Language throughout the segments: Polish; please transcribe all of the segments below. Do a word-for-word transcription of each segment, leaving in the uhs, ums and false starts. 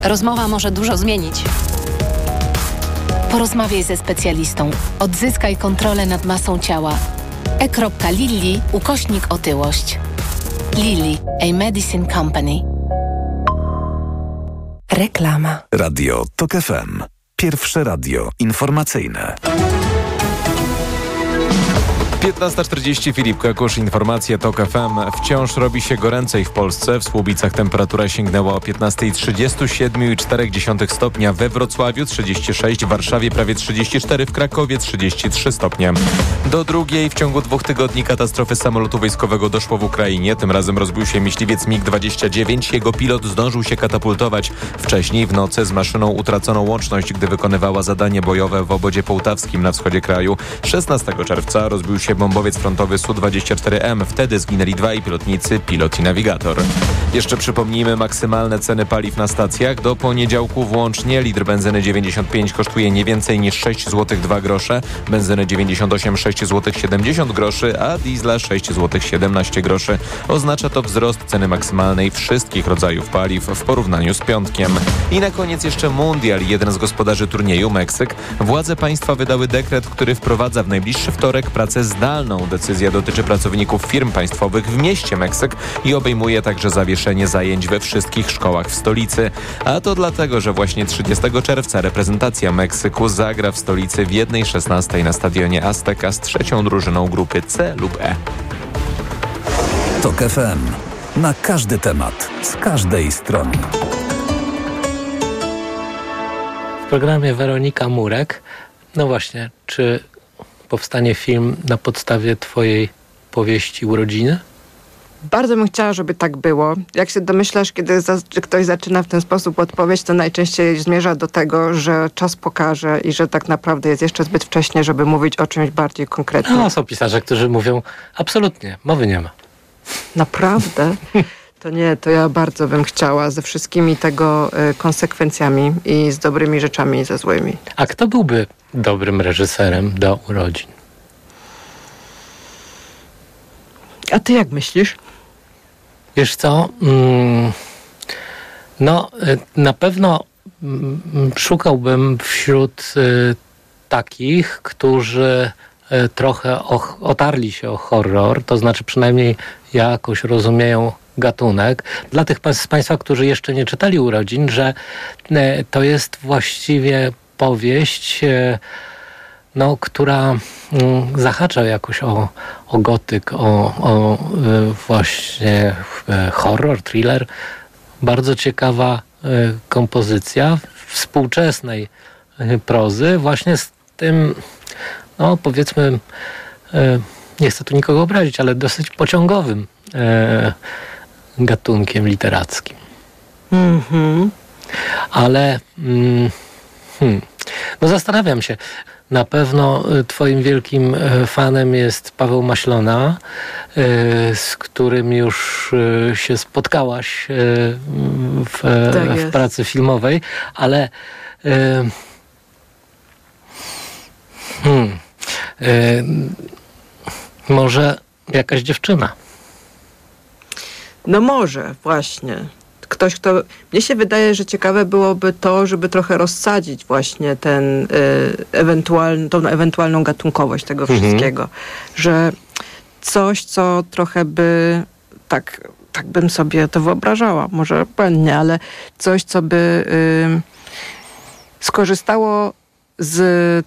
Rozmowa może dużo zmienić. Porozmawiaj ze specjalistą. Odzyskaj kontrolę nad masą ciała. e.lilly ukośnik otyłość. Lilly, a medicine company. Reklama. Radio Tok F M. Pierwsze radio informacyjne. piętnasta czterdzieści, Filip Kakusz, informacje Tok F M. Wciąż robi się goręcej w Polsce. W Słubicach temperatura sięgnęła o piętnastej trzydzieści siedem i cztery dziesiąte stopnia, we Wrocławiu trzydzieści sześć, w Warszawie prawie trzydzieści cztery, w Krakowie trzydzieści trzy stopnie. Do drugiej w ciągu dwóch tygodni katastrofy samolotu wojskowego doszło w Ukrainie. Tym razem rozbił się myśliwiec mig dwadzieścia dziewięć. Jego pilot zdążył się katapultować. Wcześniej w nocy z maszyną utracono łączność, gdy wykonywała zadanie bojowe w obozie połtawskim na wschodzie kraju. szesnastego czerwca rozbił się bombowiec frontowy S U dwadzieścia cztery M. Wtedy zginęli dwaj pilotnicy, pilot i nawigator. Jeszcze przypomnijmy maksymalne ceny paliw na stacjach. Do poniedziałku włącznie litr benzyny dziewięćdziesiąt pięć kosztuje nie więcej niż sześć złotych dwa grosze, benzyny dziewięćdziesiąt osiem sześć złotych siedemdziesiąt groszy, a diesla sześć złotych siedemnaście groszy. Oznacza to wzrost ceny maksymalnej wszystkich rodzajów paliw w porównaniu z piątkiem. I na koniec jeszcze mundial. Jeden z gospodarzy turnieju, Meksyk. Władze państwa wydały dekret, który wprowadza w najbliższy wtorek pracę zdalną. Decyzja dotyczy pracowników firm państwowych w mieście Meksyk i obejmuje także zawieszenie zajęć we wszystkich szkołach w stolicy. A to dlatego, że właśnie trzydziestego czerwca reprezentacja Meksyku zagra w stolicy w jeden szesnaście na stadionie Azteca z trzecią drużyną grupy C lub E. Tok F M. Na każdy temat, z każdej strony. W programie Weronika Murek. No właśnie, czy powstanie film na podstawie twojej powieści Urodziny? Bardzo bym chciała, żeby tak było. Jak się domyślasz, kiedy za, ktoś zaczyna w ten sposób odpowiedź, to najczęściej zmierza do tego, że czas pokaże i że tak naprawdę jest jeszcze zbyt wcześnie, żeby mówić o czymś bardziej konkretnym. No, są pisarze, którzy mówią absolutnie, mowy nie ma. Naprawdę? To nie, to ja bardzo bym chciała ze wszystkimi tego y, konsekwencjami i z dobrymi rzeczami i ze złymi. A kto byłby dobrym reżyserem do urodzin? A ty jak myślisz? Wiesz co? Mm, no, na pewno mm, szukałbym wśród y, takich, którzy y, trochę och, otarli się o horror, to znaczy przynajmniej jakoś rozumieją gatunek. Dla tych z Państwa, którzy jeszcze nie czytali Urodzin, że y, to jest właściwie powieść, y, no, która y, zahacza jakoś o, o gotyk, o, o y, właśnie y, horror, thriller. Bardzo ciekawa y, kompozycja współczesnej y, prozy, właśnie z tym, no powiedzmy, y, nie chcę tu nikogo obrazić, ale dosyć pociągowym y, gatunkiem literackim. Mhm. Ale mm, hmm, no zastanawiam się. Na pewno twoim wielkim fanem jest Paweł Maślona, z którym już się spotkałaś w, tak w pracy filmowej, ale hmm, może jakaś dziewczyna? No może, właśnie. Ktoś, kto... Mnie się wydaje, że ciekawe byłoby to, żeby trochę rozsadzić właśnie ten y, ewentualny, tą ewentualną gatunkowość tego mhm. wszystkiego. Że coś, co trochę by tak, tak bym sobie to wyobrażała, może błędnie, ale coś, co by y, skorzystało z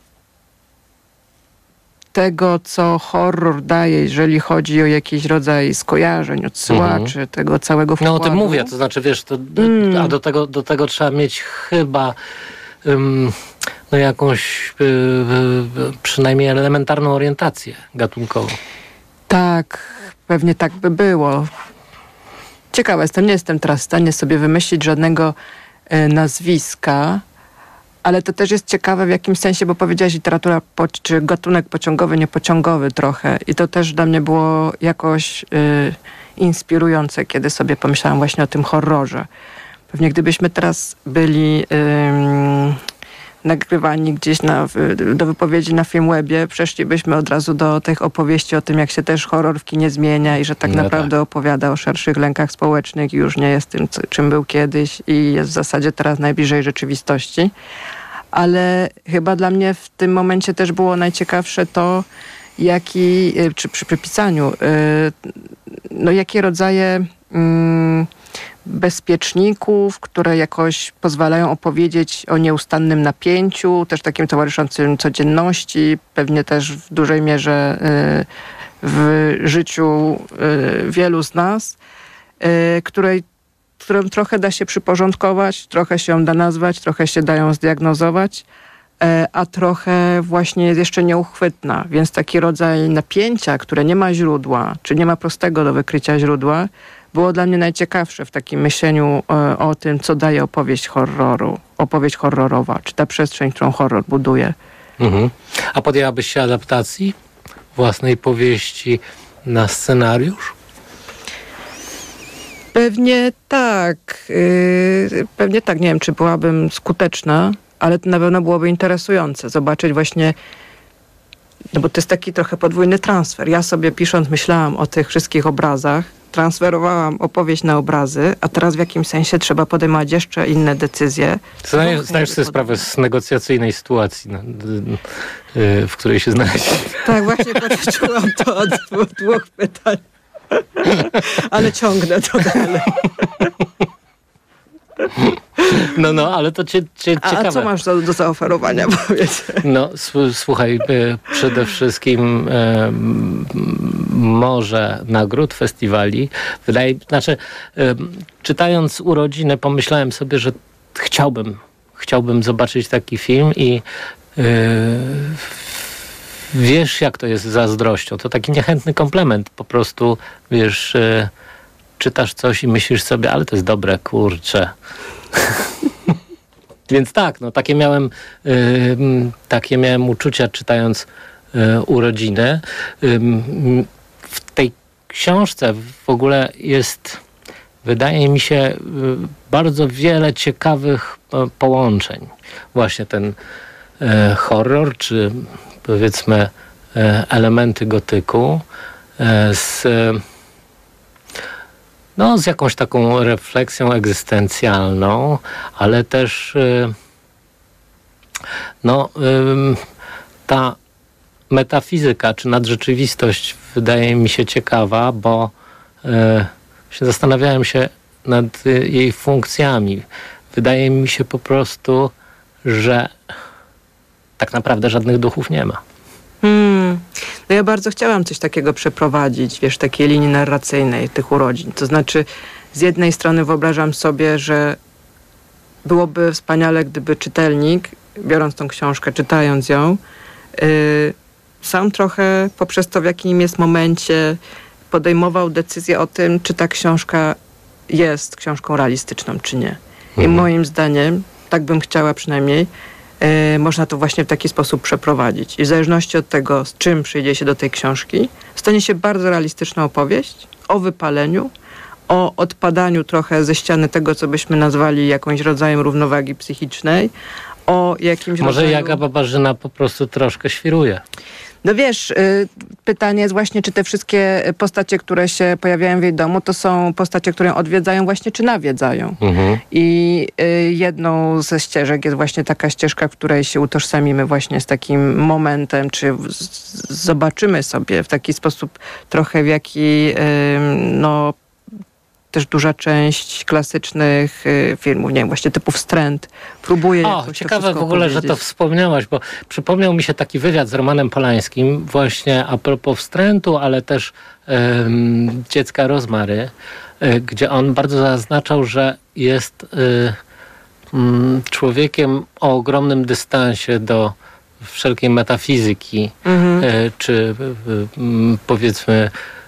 tego, co horror daje, jeżeli chodzi o jakiś rodzaj skojarzeń, odsyłaczy, mm. tego całego wkładu. No o tym mówię, to znaczy wiesz, to, mm. a do tego, do tego trzeba mieć chyba um, no jakąś y, y, przynajmniej elementarną orientację gatunkową. Tak, pewnie tak by było. Ciekawe jest, to nie jestem teraz w stanie sobie wymyślić żadnego y, nazwiska, ale to też jest ciekawe w jakimś sensie, bo powiedziałaś literatura, po, czy gatunek pociągowy, niepociągowy trochę. I to też dla mnie było jakoś y, inspirujące, kiedy sobie pomyślałam właśnie o tym horrorze. Pewnie gdybyśmy teraz byli y, nagrywani gdzieś na, do wypowiedzi na Filmwebie, przeszlibyśmy od razu do tych opowieści o tym, jak się też horror w kinie zmienia i że tak no naprawdę tak. opowiada o szerszych lękach społecznych i już nie jest tym, co, czym był kiedyś i jest w zasadzie teraz najbliżej rzeczywistości. Ale chyba dla mnie w tym momencie też było najciekawsze to, jaki, czy przy przypisaniu, no jakie rodzaje mm, bezpieczników, które jakoś pozwalają opowiedzieć o nieustannym napięciu, też takim towarzyszącym codzienności, pewnie też w dużej mierze w życiu wielu z nas, której, którą trochę da się przyporządkować, trochę się ją da nazwać, trochę się da ją zdiagnozować, a trochę właśnie jest jeszcze nieuchwytna. Więc taki rodzaj napięcia, które nie ma źródła, czy nie ma prostego do wykrycia źródła, było dla mnie najciekawsze w takim myśleniu o, o tym, co daje opowieść horroru, opowieść horrorowa, czy ta przestrzeń, którą horror buduje. Mhm. A podjęłabyś się adaptacji własnej powieści na scenariusz? Pewnie tak. Yy, pewnie tak. Nie wiem, czy byłabym skuteczna, ale to na pewno byłoby interesujące zobaczyć właśnie, no bo to jest taki trochę podwójny transfer. Ja sobie pisząc myślałam o tych wszystkich obrazach, transferowałam opowieść na obrazy, a teraz w jakimś sensie trzeba podejmować jeszcze inne decyzje. Zdajesz, zdajesz sobie sprawę z negocjacyjnej sytuacji, no, w której się znaleźliśmy. Tak, właśnie podtoczyłam to od dwóch, dwóch pytań. Ale ciągnę to dalej. No, no, ale to cie, cie, a, ciekawe. A co masz do, do zaoferowania, powiedz? No, słuchaj, przede wszystkim e, może nagród, festiwali. Wydaje, znaczy, e, czytając Urodziny, pomyślałem sobie, że chciałbym, chciałbym zobaczyć taki film i e, wiesz, jak to jest z zazdrością. To taki niechętny komplement. Po prostu, wiesz, e, czytasz coś i myślisz sobie, ale to jest dobre, kurczę. Więc tak, no takie miałem, y, takie miałem uczucia czytając y, Urodziny. Y, w tej książce w ogóle jest, wydaje mi się, y, bardzo wiele ciekawych y, połączeń. Właśnie ten y, horror, czy powiedzmy y, elementy gotyku y, z... Y, No, z jakąś taką refleksją egzystencjalną, ale też no, ta metafizyka czy nadrzeczywistość wydaje mi się ciekawa, bo się zastanawiałem się nad jej funkcjami. Wydaje mi się po prostu, że tak naprawdę żadnych duchów nie ma. Hmm. No ja bardzo chciałam coś takiego przeprowadzić, wiesz, takiej linii narracyjnej tych urodzin. To znaczy, z jednej strony wyobrażam sobie, że byłoby wspaniale, gdyby czytelnik, biorąc tą książkę, czytając ją, yy, sam trochę poprzez to, w jakim jest momencie, podejmował decyzję o tym, czy ta książka jest książką realistyczną, czy nie. Mhm. I moim zdaniem, tak bym chciała przynajmniej, Yy, można to właśnie w taki sposób przeprowadzić. I w zależności od tego, z czym przyjdzie się do tej książki, stanie się bardzo realistyczna opowieść o wypaleniu, o odpadaniu trochę ze ściany tego, co byśmy nazwali jakimś rodzajem równowagi psychicznej, o jakimś Może rodzaju... Jaga Babarzyna po prostu troszkę świruje. No wiesz, y, pytanie jest właśnie, czy te wszystkie postacie, które się pojawiają w jej domu, to są postacie, które ją odwiedzają właśnie, czy nawiedzają. Mhm. I y, jedną ze ścieżek jest właśnie taka ścieżka, w której się utożsamimy właśnie z takim momentem, czy z, z, zobaczymy sobie w taki sposób trochę, w jaki y, no też duża część klasycznych y, filmów, nie wiem, właśnie typu Wstręt, próbuje O, jakoś ciekawe w ogóle, że to wspomniałaś, bo przypomniał mi się taki wywiad z Romanem Polańskim właśnie a propos Wstrętu, ale też ym, Dziecka Rozmary, y, gdzie on bardzo zaznaczał, że jest y, y, człowiekiem o ogromnym dystansie do wszelkiej metafizyki, mhm. y, czy y, y, powiedzmy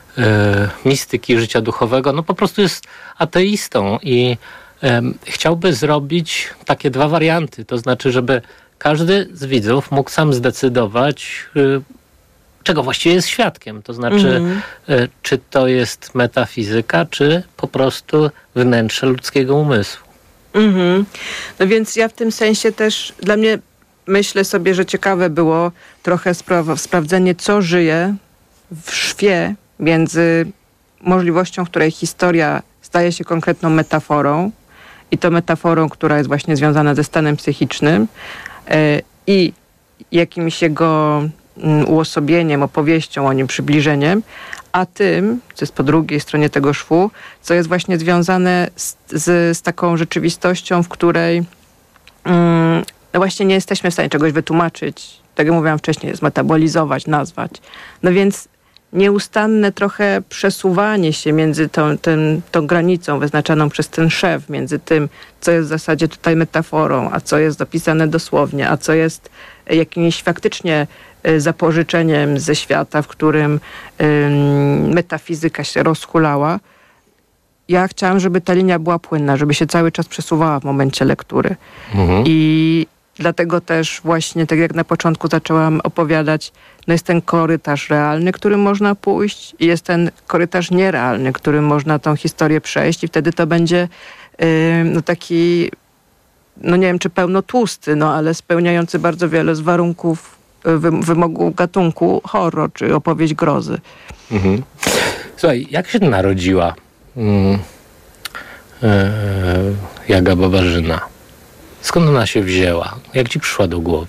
mistyki życia duchowego, no po prostu jest ateistą i um, chciałby zrobić takie dwa warianty, to znaczy, żeby każdy z widzów mógł sam zdecydować, y, czego właściwie jest świadkiem, to znaczy, mm. y, czy to jest metafizyka, czy po prostu wnętrze ludzkiego umysłu. Mm-hmm. No więc ja w tym sensie też, dla mnie myślę sobie, że ciekawe było trochę spra- sprawdzenie, co żyje w szwie między możliwością, w której historia staje się konkretną metaforą i to metaforą, która jest właśnie związana ze stanem psychicznym yy, i jakimś jego mm, uosobieniem, opowieścią o nim, przybliżeniem, a tym, co jest po drugiej stronie tego szwu, co jest właśnie związane z, z, z taką rzeczywistością, w której mm, no właśnie nie jesteśmy w stanie czegoś wytłumaczyć, tak jak mówiłam wcześniej, zmetabolizować, nazwać. No więc nieustanne trochę przesuwanie się między tą, tym, tą granicą wyznaczaną przez ten szef, między tym, co jest w zasadzie tutaj metaforą, a co jest zapisane dosłownie, a co jest jakimś faktycznie zapożyczeniem ze świata, w którym ym, metafizyka się rozhulała. Ja chciałam, żeby ta linia była płynna, żeby się cały czas przesuwała w momencie lektury. Mhm. I dlatego też właśnie, tak jak na początku zaczęłam opowiadać, no jest ten korytarz realny, którym można pójść i jest ten korytarz nierealny, którym można tą historię przejść i wtedy to będzie yy, no taki, no nie wiem czy pełnotłusty, no ale spełniający bardzo wiele z warunków wy, wymogu gatunku horror, czy opowieść grozy. Mhm. Słuchaj, jak się narodziła mm, yy, Jaga Babarzyna? Skąd ona się wzięła? Jak ci przyszła do głowy?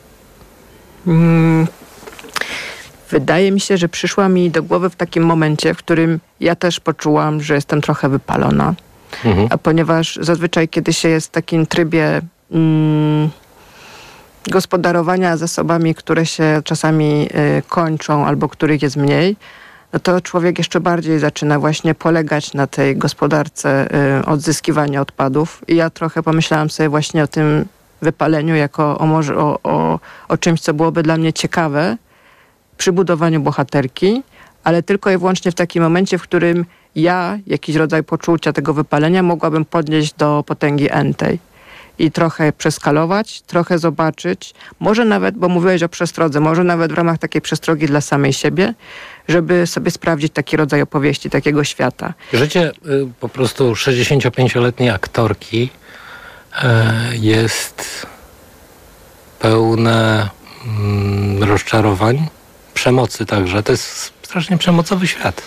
Hmm. Wydaje mi się, że przyszła mi do głowy w takim momencie, w którym ja też poczułam, że jestem trochę wypalona. Mhm. A ponieważ zazwyczaj, kiedy się jest w takim trybie mm, gospodarowania zasobami, które się czasami y, kończą albo których jest mniej, no to człowiek jeszcze bardziej zaczyna właśnie polegać na tej gospodarce y, odzyskiwania odpadów. I ja trochę pomyślałam sobie właśnie o tym wypaleniu jako o, może, o, o, o czymś, co byłoby dla mnie ciekawe przy budowaniu bohaterki, ale tylko i wyłącznie w takim momencie, w którym ja jakiś rodzaj poczucia tego wypalenia mogłabym podnieść do potęgi entej. I trochę przeskalować, trochę zobaczyć, może nawet, bo mówiłeś o przestrodze, może nawet w ramach takiej przestrogi dla samej siebie, żeby sobie sprawdzić taki rodzaj opowieści, takiego świata. Życie y, po prostu sześćdziesięciopięcioletniej aktorki y, jest pełne y, rozczarowań, przemocy także. To jest strasznie przemocowy świat.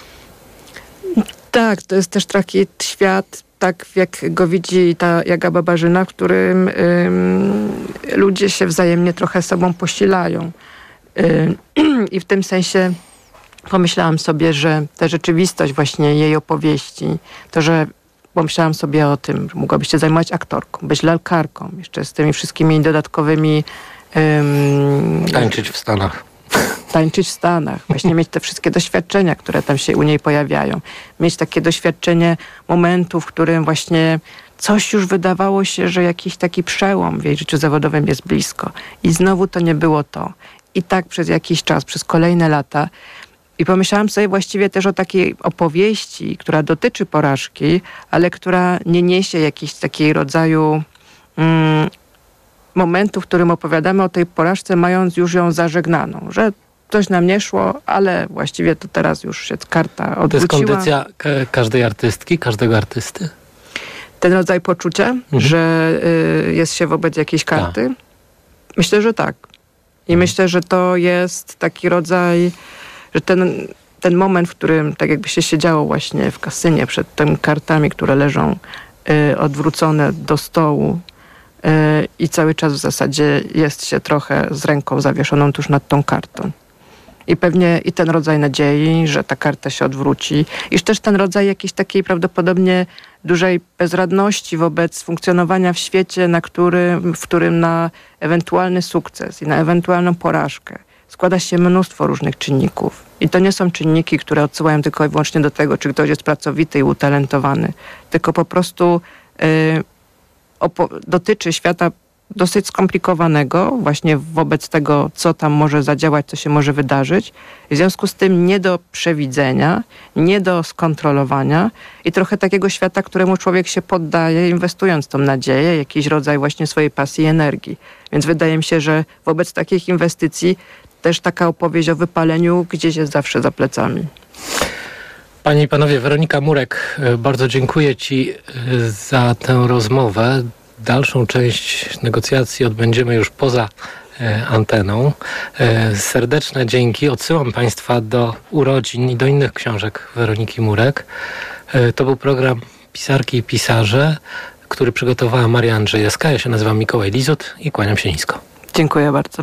Tak, to jest też taki świat, tak jak go widzi ta Jaga Babarzyna, w którym ym, ludzie się wzajemnie trochę sobą posilają. Ym, I w tym sensie pomyślałam sobie, że ta rzeczywistość właśnie jej opowieści, to, że pomyślałam sobie o tym, że mogłabyś się zajmować aktorką, być lalkarką, jeszcze z tymi wszystkimi dodatkowymi... Ym, tańczyć w Stanach. Tańczyć w Stanach, właśnie mieć te wszystkie doświadczenia, które tam się u niej pojawiają. Mieć takie doświadczenie momentu, w którym właśnie coś już wydawało się, że jakiś taki przełom w jej życiu zawodowym jest blisko. I znowu to nie było to. I tak przez jakiś czas, przez kolejne lata. I pomyślałam sobie właściwie też o takiej opowieści, która dotyczy porażki, ale która nie niesie jakiejś takiej rodzaju mm, momentu, w którym opowiadamy o tej porażce, mając już ją zażegnaną, że coś nam nie szło, ale właściwie to teraz już się karta odwróciła. To jest kondycja ka- każdej artystki, każdego artysty? Ten rodzaj poczucia, mhm. że y, jest się wobec jakiejś karty? Tak. Myślę, że tak. I mhm. myślę, że to jest taki rodzaj, że ten, ten moment, w którym tak jakby się siedziało właśnie w kasynie przed tymi kartami, które leżą y, odwrócone do stołu, i cały czas w zasadzie jest się trochę z ręką zawieszoną tuż nad tą kartą. I pewnie i ten rodzaj nadziei, że ta karta się odwróci, iż też ten rodzaj jakiejś takiej prawdopodobnie dużej bezradności wobec funkcjonowania w świecie, na którym, w którym na ewentualny sukces i na ewentualną porażkę składa się mnóstwo różnych czynników. I to nie są czynniki, które odsyłają tylko i wyłącznie do tego, czy ktoś jest pracowity i utalentowany, tylko po prostu yy, opo- dotyczy świata dosyć skomplikowanego właśnie wobec tego, co tam może zadziałać, co się może wydarzyć. W związku z tym nie do przewidzenia, nie do skontrolowania i trochę takiego świata, któremu człowiek się poddaje, inwestując tą nadzieję, jakiś rodzaj właśnie swojej pasji i energii. Więc wydaje mi się, że wobec takich inwestycji też taka opowieść o wypaleniu gdzieś jest zawsze za plecami. Panie i panowie, Weronika Murek, bardzo dziękuję Ci za tę rozmowę. dalszą część negocjacji odbędziemy już poza anteną. Serdeczne dzięki. Odsyłam Państwa do urodzin i do innych książek Weroniki Murek. To był program Pisarki i Pisarze, który przygotowała Maria Andrzejewska. Ja się nazywam Mikołaj Lizut i kłaniam się nisko. Dziękuję bardzo.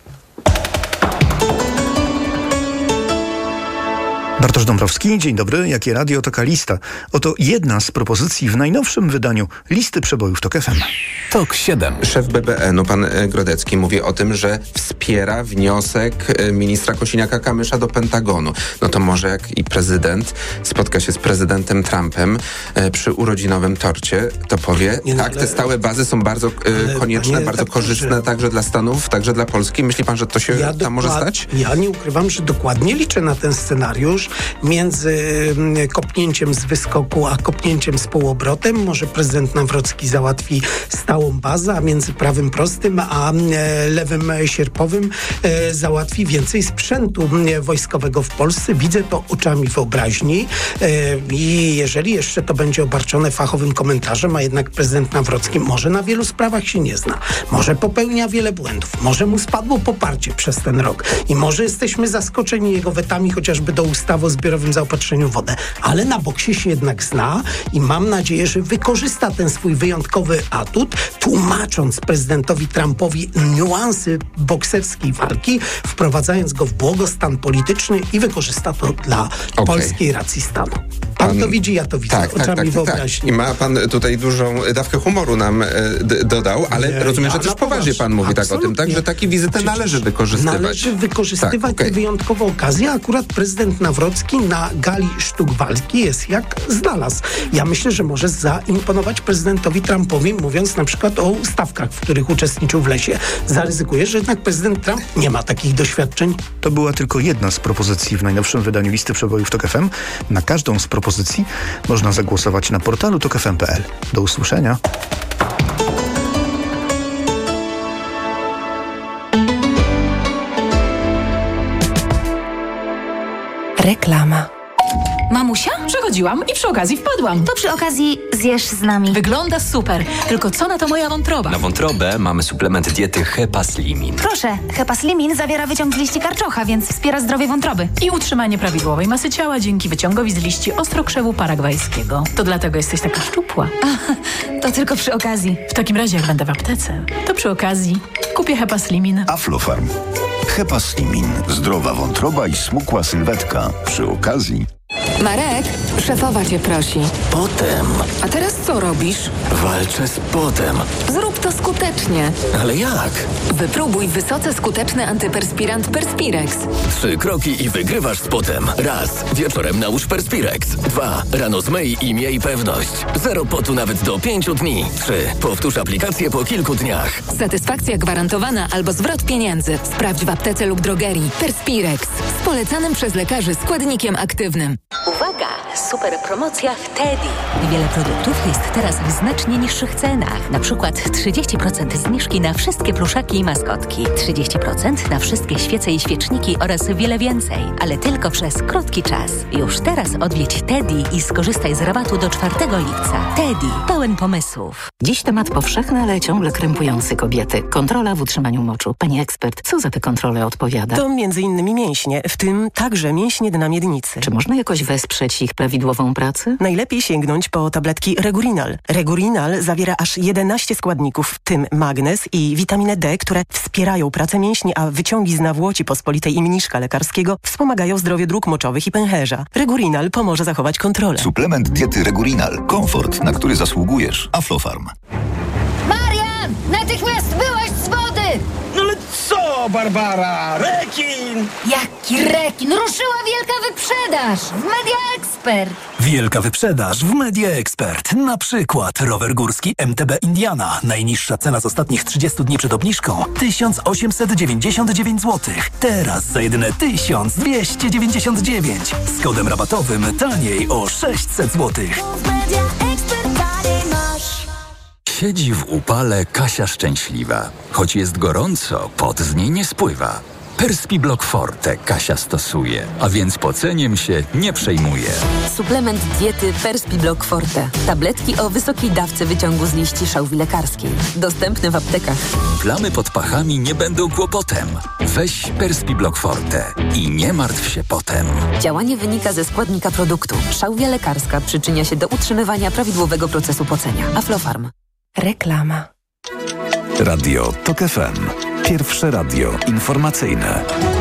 Bartosz Dąbrowski, dzień dobry. Jakie radio, taka lista. Oto jedna z propozycji w najnowszym wydaniu listy przebojów TOK F M. TOK siedem. Szef B B N-u, pan Grodecki, mówi o tym, że wspiera wniosek ministra Kosiniaka-Kamysza do Pentagonu. No to może jak i prezydent spotka się z prezydentem Trumpem e, przy urodzinowym torcie, to powie, nie, no, tak, ale, te stałe bazy są bardzo e, konieczne, panie, bardzo tak, korzystne że... także dla Stanów, także dla Polski. Myśli pan, że to się ja tam dokład... może stać? Ja nie ukrywam, że dokładnie liczę na ten scenariusz. Między kopnięciem z wyskoku a kopnięciem z półobrotem może prezydent Nawrocki załatwi stałą bazę, a między prawym prostym a lewym sierpowym załatwi więcej sprzętu wojskowego w Polsce. Widzę to oczami wyobraźni i jeżeli jeszcze to będzie obarczone fachowym komentarzem, a jednak prezydent Nawrocki może na wielu sprawach się nie zna, może popełnia wiele błędów, może mu spadło poparcie przez ten rok i może jesteśmy zaskoczeni jego wetami chociażby do ustawy o zbiorowym zaopatrzeniu w wodę, ale na boksie się jednak zna i mam nadzieję, że wykorzysta ten swój wyjątkowy atut, tłumacząc prezydentowi Trumpowi niuansy bokserskiej walki, wprowadzając go w błogostan polityczny i wykorzysta to dla okay. polskiej racji stanu. Pan, pan to widzi, ja to widzę. Tak, oczami tak, tak, wyobraźni. Tak. I ma pan tutaj dużą dawkę humoru nam e, d- dodał, ale nie, rozumiem, ja że też poważnie pan mówi tak o tym, tak, że takie wizyty należy wykorzystywać. Należy wykorzystywać tak, okay. wyjątkowe okazje, a akurat prezydent Nawrocki na gali sztuk walki jest jak znalazł. Ja myślę, że może zaimponować prezydentowi Trumpowi, mówiąc na przykład o stawkach, w których uczestniczył w lesie. Zaryzykuje, że jednak prezydent Trump nie ma takich doświadczeń. To była tylko jedna z propozycji w najnowszym wydaniu listy przebojów TOK F M. Na każdą z propozycji można zagłosować na portalu tok f m kropka p l. Do usłyszenia. Reklama. Mamusia? Przechodziłam i przy okazji wpadłam. To przy okazji zjesz z nami. Wygląda super, tylko co na to moja wątroba? Na wątrobę mamy suplement diety Hepaslimin. Proszę, Hepaslimin zawiera wyciąg z liści karczocha, więc wspiera zdrowie wątroby. I utrzymanie prawidłowej masy ciała dzięki wyciągowi z liści ostrokrzewu paragwajskiego. To dlatego jesteś taka szczupła. A, to tylko przy okazji. W takim razie jak będę w aptece, to przy okazji kupię Hepaslimin. Aflofarm. Hepaslimin. Zdrowa wątroba i smukła sylwetka. Przy okazji. Marek, szefowa cię prosi. Potem. A teraz co robisz? Walczę z potem. Zrób to skutecznie. Ale jak? Wypróbuj wysoce skuteczny antyperspirant Perspirex. Trzy kroki i wygrywasz z potem. Raz. Wieczorem nałóż Perspirex. Dwa. Rano zmyj i miej pewność. Zero potu nawet do pięciu dni. Trzy. Powtórz aplikację po kilku dniach. Satysfakcja gwarantowana albo zwrot pieniędzy. Sprawdź w aptece lub drogerii. Perspirex. Z polecanym przez lekarzy składnikiem aktywnym. Uwaga! Super promocja w Teddy. Wiele produktów jest teraz w znacznie niższych cenach. Na przykład trzydzieści procent zniżki na wszystkie pluszaki i maskotki. trzydzieści procent na wszystkie świece i świeczniki oraz wiele więcej. Ale tylko przez krótki czas. Już teraz odwiedź Teddy i skorzystaj z rabatu do czwartego lipca. Teddy. Pełen pomysłów. Dziś temat powszechny, ale ciągle krępujący kobiety. Kontrola w utrzymaniu moczu. Pani ekspert, co za te kontrole odpowiada? To między innymi mięśnie, w tym także mięśnie dna miednicy. Czy można jakoś wesprzeć ich prawidłową pracę? Najlepiej sięgnąć po tabletki Regurinal. Regurinal zawiera aż jedenaście składników, w tym magnez i witaminę D, które wspierają pracę mięśni, a wyciągi z nawłoci pospolitej i mniszka lekarskiego wspomagają zdrowie dróg moczowych i pęcherza. Regurinal pomoże zachować kontrolę. Suplement diety Regurinal. Komfort, na który zasługujesz. Aflofarm. Marian! Natychmiast byłaś z wody! No ale co, Barbara? Rekin! Jaki rekin? Ruszyła wielka wyprzedaż w Media Expert. Wielka wyprzedaż w Media Expert. Na przykład rower górski M T B Indiana. Najniższa cena z ostatnich trzydziestu dni przed obniżką tysiąc osiemset dziewięćdziesiąt dziewięć złotych. Teraz za jedyne tysiąc dwieście dziewięćdziesiąt dziewięć. Z kodem rabatowym taniej o sześćset złotych. Siedzi w upale Kasia szczęśliwa. Choć jest gorąco, pot z niej nie spływa. Perspiblock Forte Kasia stosuje, a więc poceniem się nie przejmuje. Suplement diety Perspiblock Forte. Tabletki o wysokiej dawce wyciągu z liści szałwi lekarskiej. Dostępne w aptekach. Plamy pod pachami nie będą kłopotem. Weź Perspiblock Forte i nie martw się potem. Działanie wynika ze składnika produktu. Szałwia lekarska przyczynia się do utrzymywania prawidłowego procesu pocenia. Aflofarm. Reklama. Radio TOK F M. Pierwsze radio informacyjne.